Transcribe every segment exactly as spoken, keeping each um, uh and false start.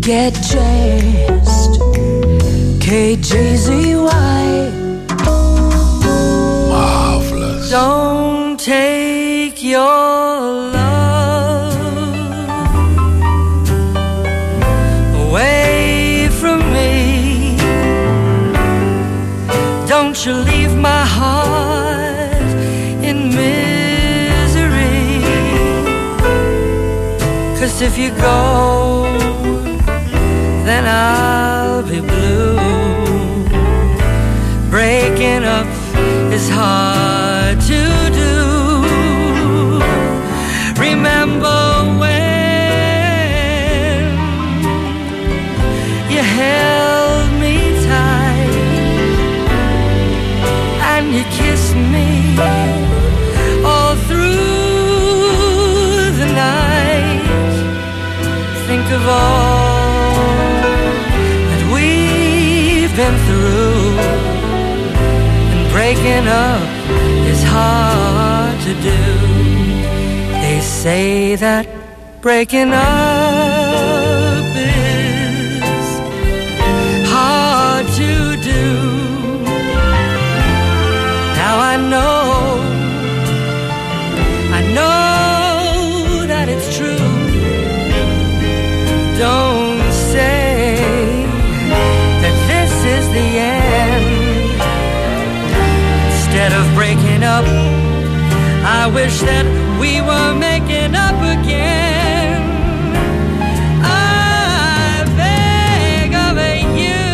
get jazzed. K J Z Y. Marvelous. Don't take your love away from me. Don't you leave my heart in misery. 'Cause if you go, then I'll be blue. Breaking up is hard to do. Remember when you held me tight and you kissed me all through the night. Think of all that we've been through, and breaking up is hard to do. They say that breaking up is hard to do. Now I know, I know that it's true. Don't say that this is the end. Instead of breaking up, I wish that we were making up again. I beg of you,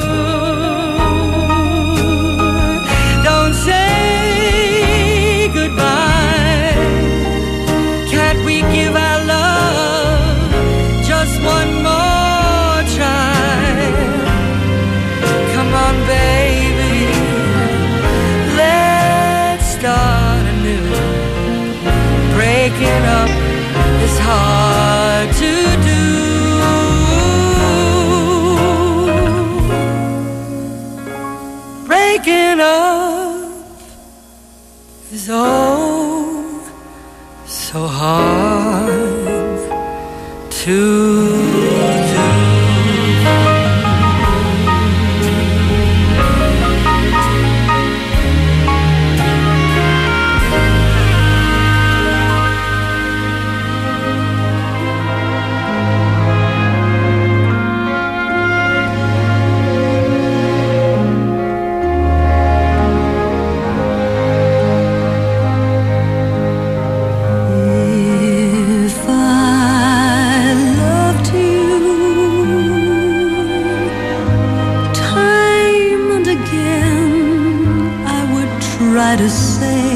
don't say goodbye. Can't we give our love just one more try? Come on, baby, let's start anew. Breaking up is hard to do. Breaking up is oh so hard to do. Try to say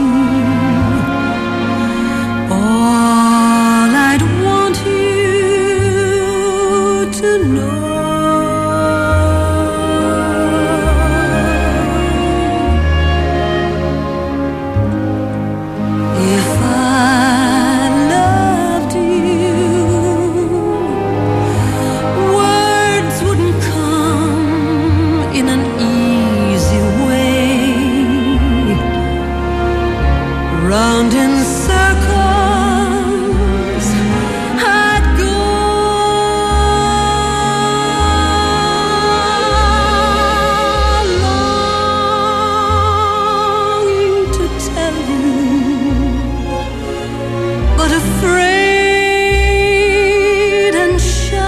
all I'd want you to know. If I loved you, words wouldn't come in an easy way. Round in circles I'd go, longing to tell you, but afraid and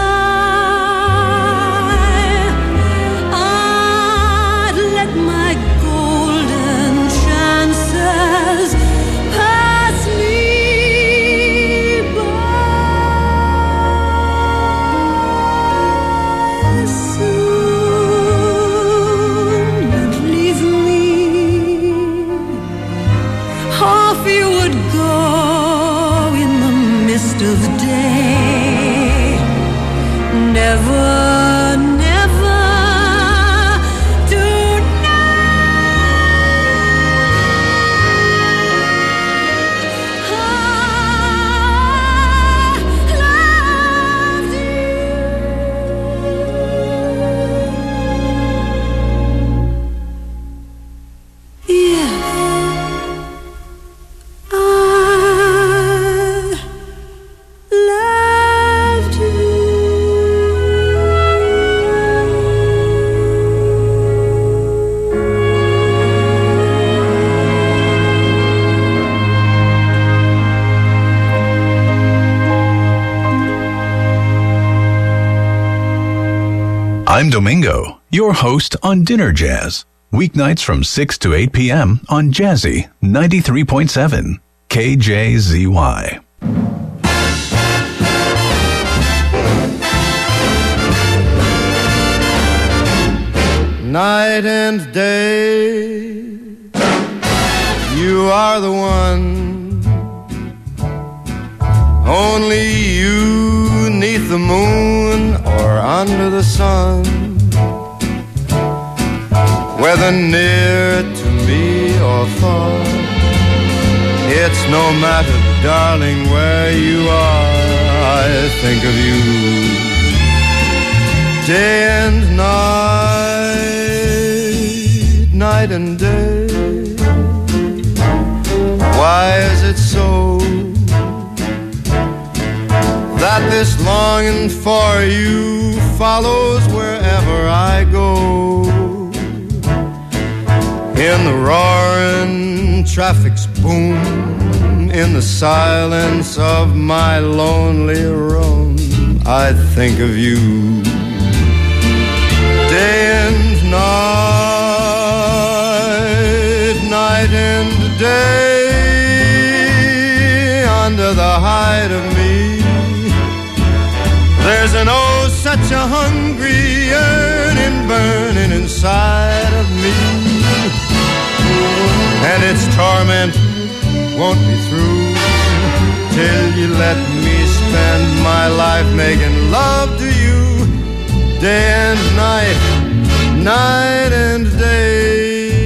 shy. I'd let my golden chances pass me by. Soon you'd leave me, off you would go in the mist of day. Never, never to loved you. I'm Domingo, your host on Dinner Jazz. Weeknights from six to eight p.m. on Jazzy ninety-three point seven K J Z Y. Night and day, you are the one. Only you, 'neath the moon or under the sun, whether near to me or far, it's no matter, darling, where you are. I think of you day and night, night and day. Why is it so that this longing for you follows wherever I go? In the roaring traffic's boom, in the silence of my lonely room, I think of you day and night, night and day. Under the hide of me, there's an oh such a hungry yearning burning inside of me, and its torment won't be through till you let me spend my life making love to you day and night, night and day.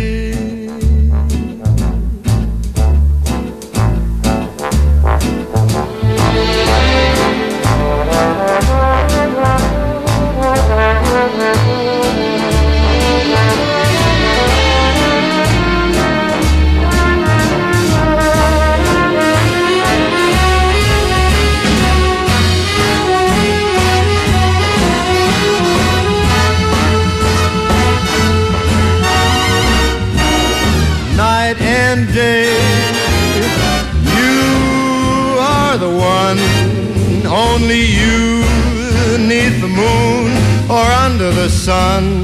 And day, you are the one, only you, 'neath the moon or under the sun,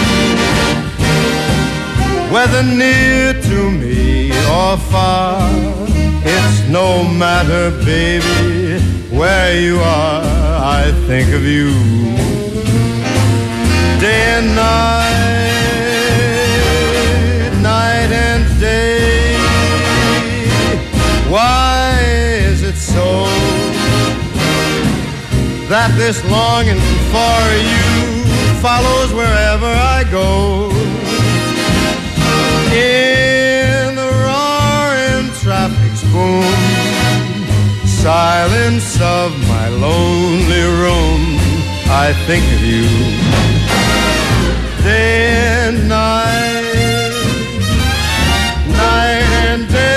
whether near to me or far, it's no matter, baby, where you are. I think of you day and night, night and day. Why is it so that this longing for you follows wherever I go? In the roaring traffic's boom, silence of my lonely room, I think of you day and night, night and day.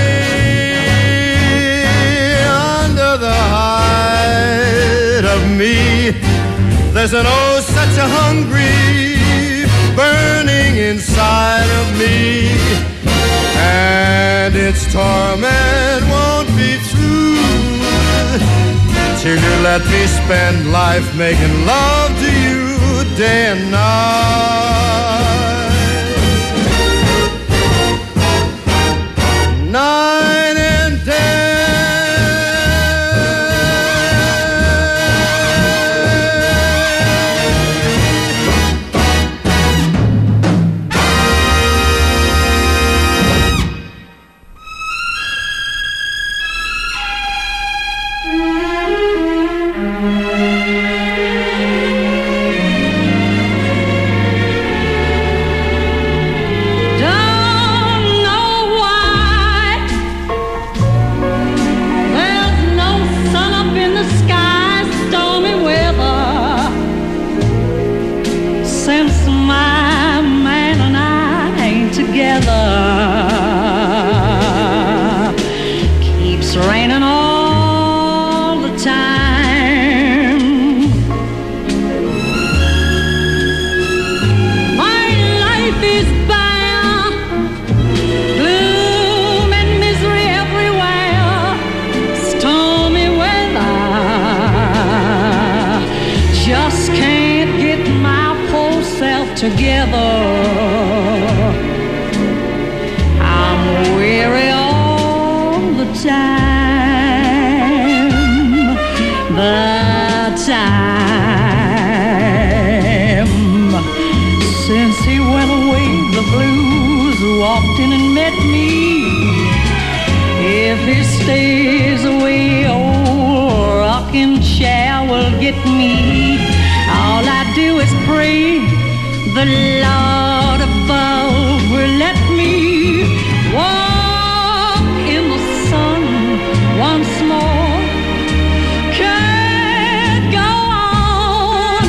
Under the hide of me, there's an oh such a hungry burning inside of me, and its torment won't be through till you let me spend life making love to you day and night, night and day. Just can't get my together. I'm weary all the time, the time since he went away. The blues walked in and met me. If he stays away, old rocking chair will get me. All I do is pray the Lord above will let me walk in the sun once more. Can't go on.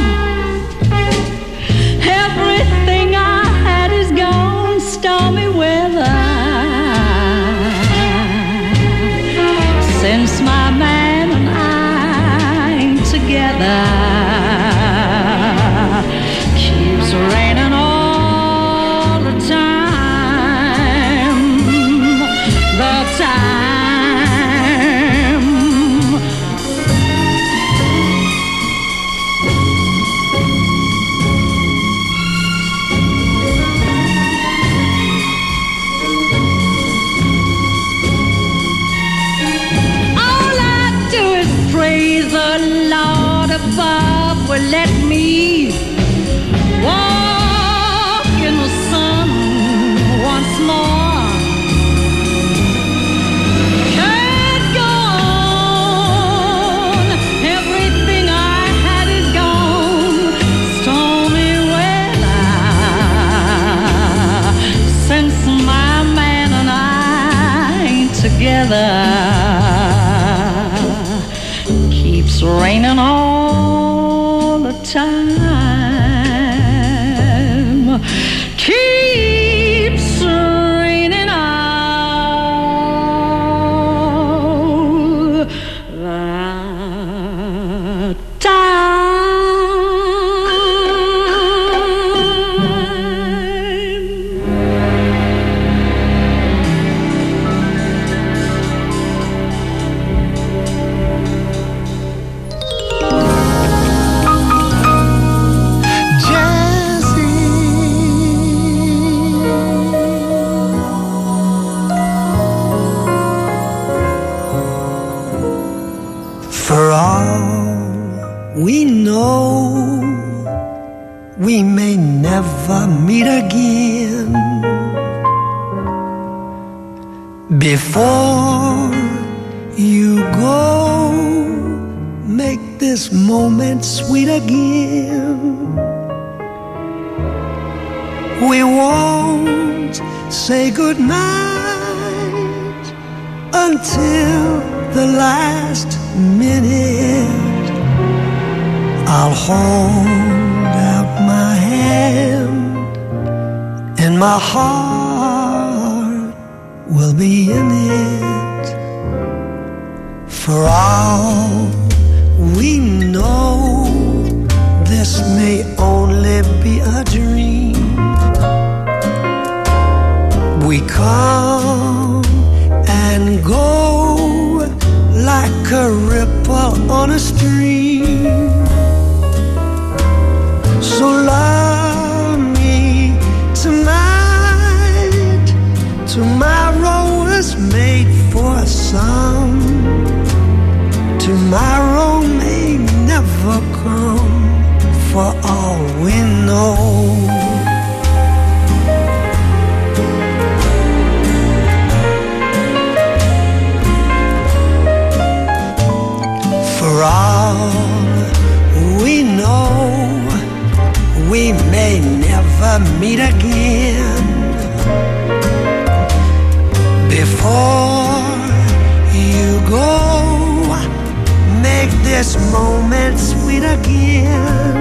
Everything I had is gone. Stormy weather. Since my man and I ain't together. Keeps raining all the time. The time. All I do is praise the Lord above will let me walk in the sun once more. Can't go on. Everything I had is gone. Stormy weather. Since my man and I ain't together. Keeps raining all the time. Keeps raining all the time. For all we know, we may never meet again. Before you go, make this moment sweet again. We won't say goodnight until the last minute. I'll hold out my hand and my heart will be in it. For all we know, this may only be a dream. We come and go like a ripple on a stream. So love me tonight. Tomorrow is made for some. Tomorrow may never come, for all we know. For all we know, we may never meet again. Before you go, make this moment sweet again.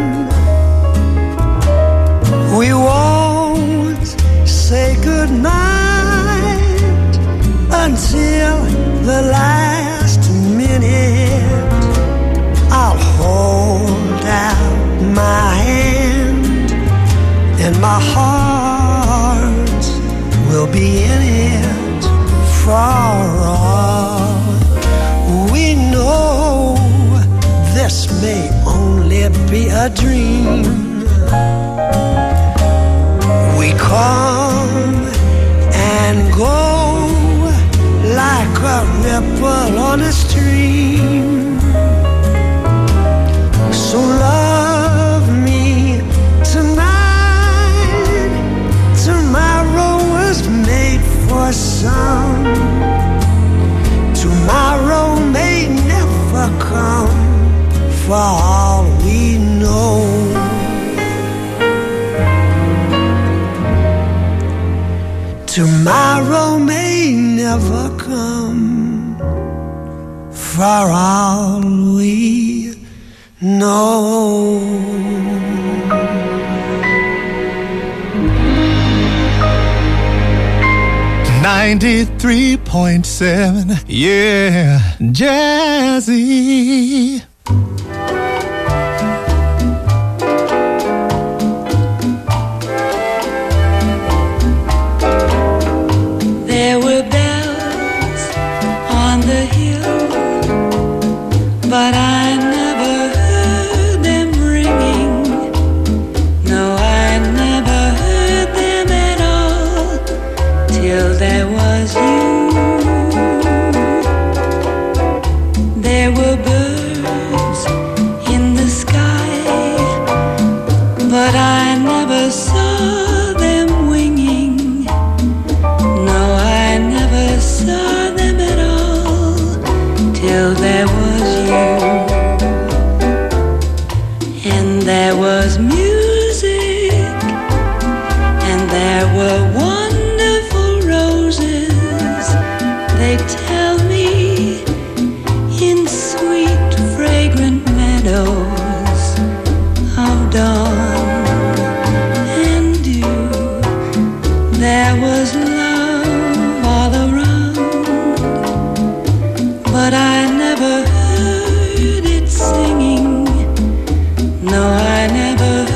We won't say goodnight until the last minute. I'll hold out my hand and my heart will be in it. For all we know, this may only be a dream. ripple on a stream. So love me tonight. Tomorrow was made for some. Tomorrow may never come, for all we know. Tomorrow may never come, for all we know. ninety-three point seven, yeah, Jazzy. There were bells on the hill, but I never heard them ringing. No, I never heard them at all, till there was you. There were birds in the sky, but I never saw them winging. No, I never saw them at all, till there was you. And there was music, and there were wonderful roses. They tell me in sweet, fragrant meadows of dawn and dew. There was love all around, but I never heard it singing. No, I never heard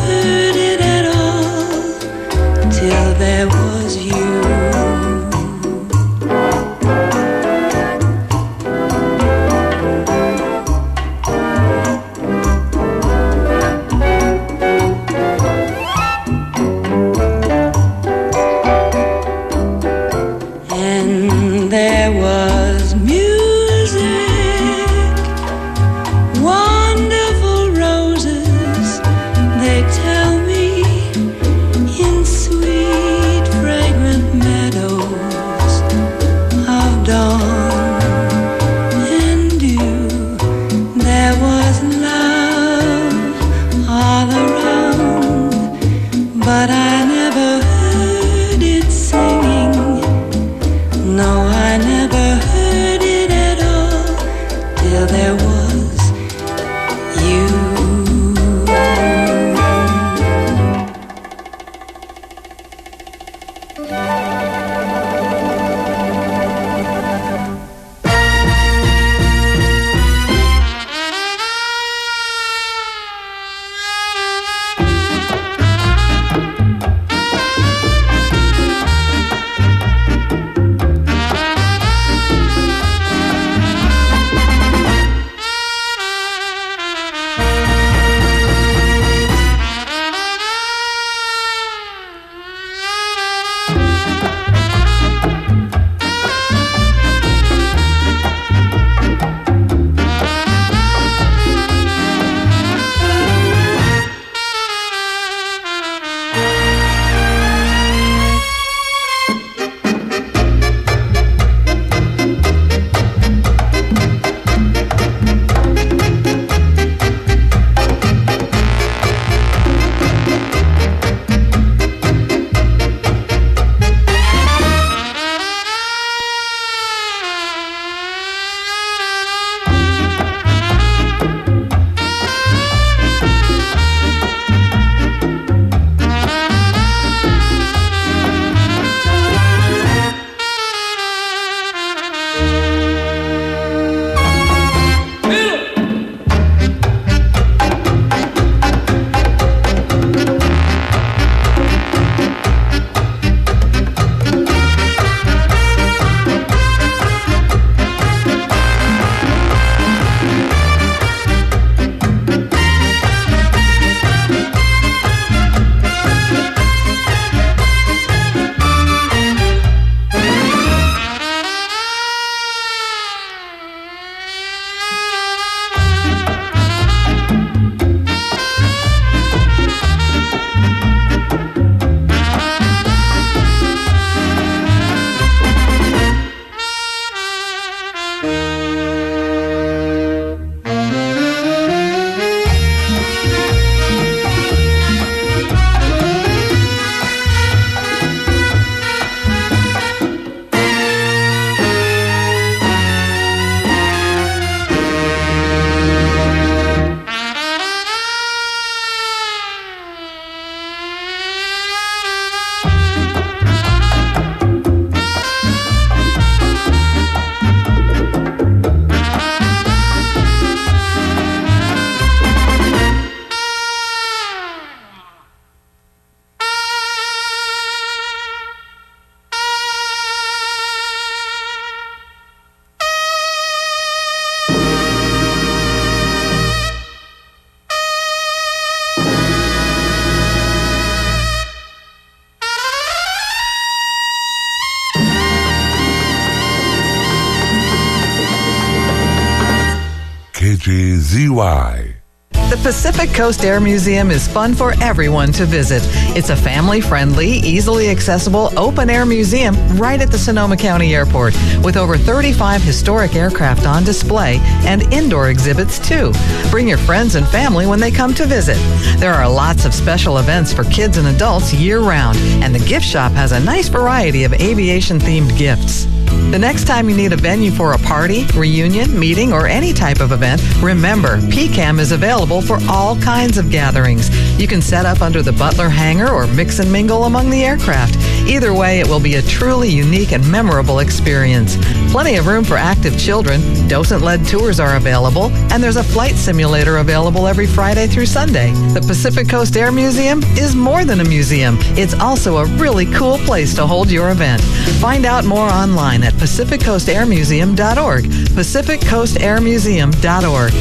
K J Z Y. The Pacific Coast Air Museum is fun for everyone to visit. It's a family-friendly, easily accessible, open-air museum right at the Sonoma County Airport with over thirty-five historic aircraft on display and indoor exhibits too. Bring your friends and family when they come to visit. There are lots of special events for kids and adults year-round, and the gift shop has a nice variety of aviation-themed gifts. The next time you need a venue for a party, reunion, meeting, or any type of event, remember, P CAM is available for all kinds of gatherings. You can set up under the Butler hangar or mix and mingle among the aircraft. Either way, it will be a truly unique and memorable experience. Plenty of room for active children, docent-led tours are available, and there's a flight simulator available every Friday through Sunday. The Pacific Coast Air Museum is more than a museum. It's also a really cool place to hold your event. Find out more online at pacific coast air museum dot org. pacific coast air museum dot org.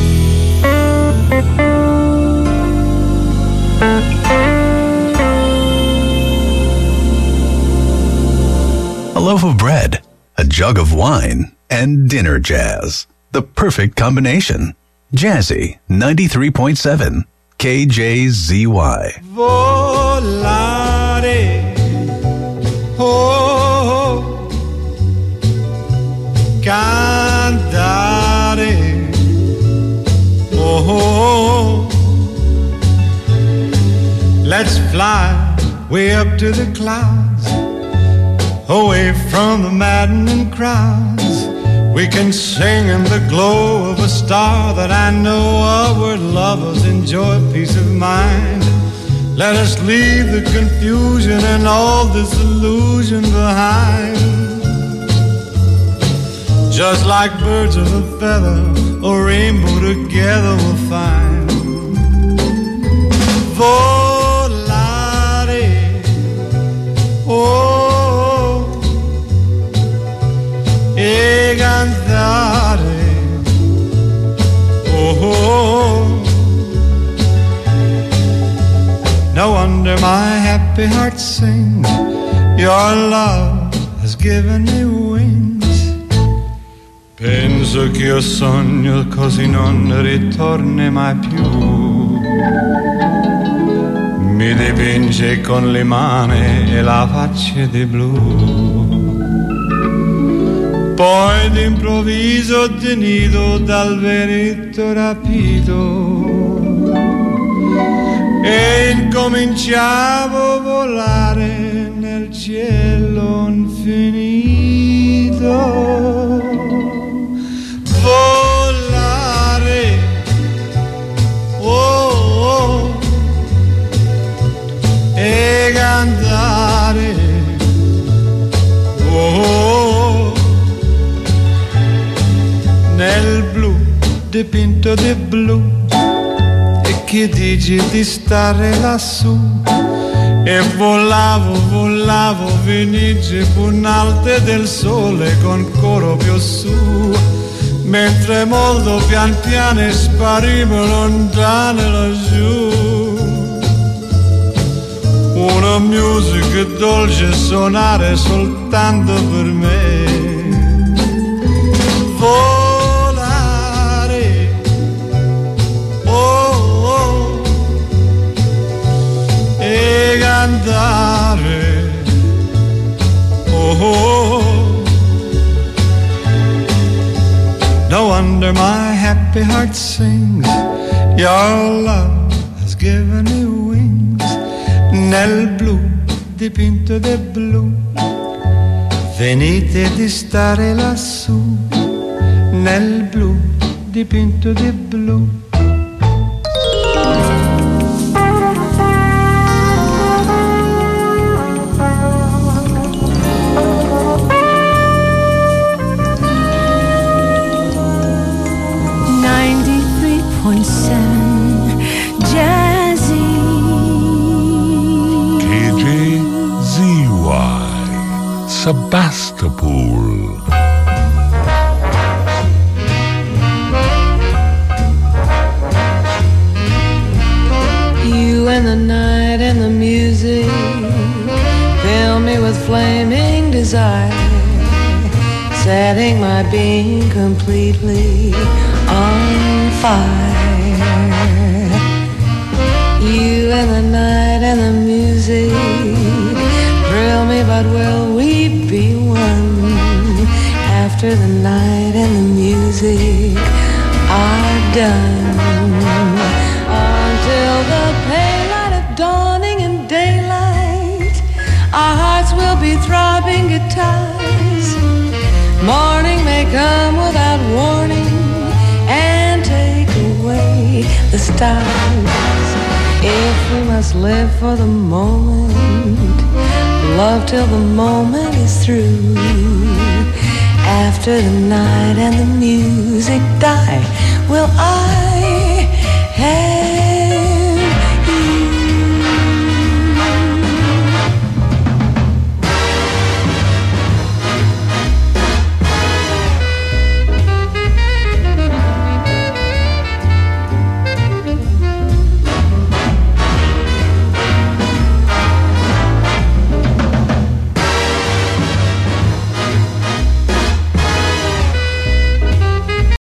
A loaf of bread, a jug of wine, and dinner jazz. The perfect combination. Jazzy ninety-three point seven K J Z Y. Volare, oh, cantare, oh, let's fly way up to the clouds, away from the maddening crowds. We can sing in the glow of a star that I know of, where lovers enjoy peace of mind. Let us leave the confusion and all disillusion behind. Just like birds of a feather, a rainbow together we'll find. Volare, oh, e cantare, oh. No wonder my happy heart sings. Your love has given me wings. Penso che io sogno così non ritorni mai più. Mi dipinge con le mani e la faccia di blu. Poi d'improvviso tenido dal vento rapito e incominciavo a volare nel cielo infinito. Volare, oh, oh, e cantare, oh, oh, nel blu dipinto di blu. E che dici di stare lassù? E volavo, volavo, venice punalte del sole con coro più su. Mentre molto pian piano sparivo lontano laggiù. Una musica dolce suonare soltanto per me. Volare, oh, oh, e cantare, oh, oh. No wonder my happy heart sings. Your love has given me wings. Nel blu dipinto di blu. Venite di stare lassù. Nel blu dipinto di blu. Sebastopol. You and the night and the music fill me with flaming desire. Say setting my being completely on fire. You and the night and the music thrill me, but will we be one after the night and the music are done? Until the pale light of dawning and daylight, our hearts will be throbbing guitars. Morning may come without warning and take away the stars. If we must live for the moment, love till the moment is through. After the night and the music die, will I